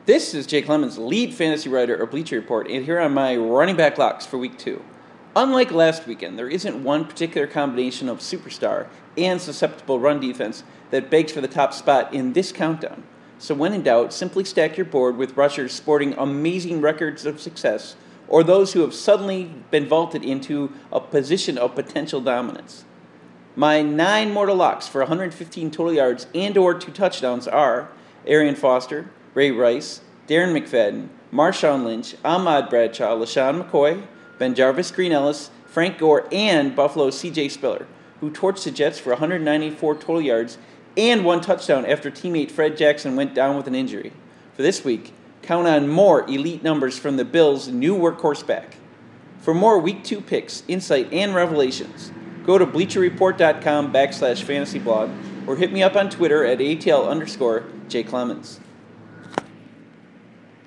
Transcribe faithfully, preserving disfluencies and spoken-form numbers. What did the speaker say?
This is Jay Clemens, lead fantasy writer of Bleacher Report, and here are my running back locks for week two. Unlike last weekend, there isn't one particular combination of superstar and susceptible run defense that begs for the top spot in this countdown. So when in doubt, simply stack your board with rushers sporting amazing records of success or those who have suddenly been vaulted into a position of potential dominance. My nine mortal locks for one hundred fifteen total yards and or two touchdowns are Arian Foster, Ray Rice, Darren McFadden, Marshawn Lynch, Ahmad Bradshaw, LaShawn McCoy, Ben Jarvis, Green Ellis, Frank Gore, and Buffalo's C J Spiller, who torched the Jets for one hundred ninety-four total yards and one touchdown after teammate Fred Jackson went down with an injury. For this week, count on more elite numbers from the Bills' new workhorse back. For more Week two picks, insight, and revelations, go to bleacherreport.com backslash fantasy blog or hit me up on Twitter at ATL underscore Jay Clemens.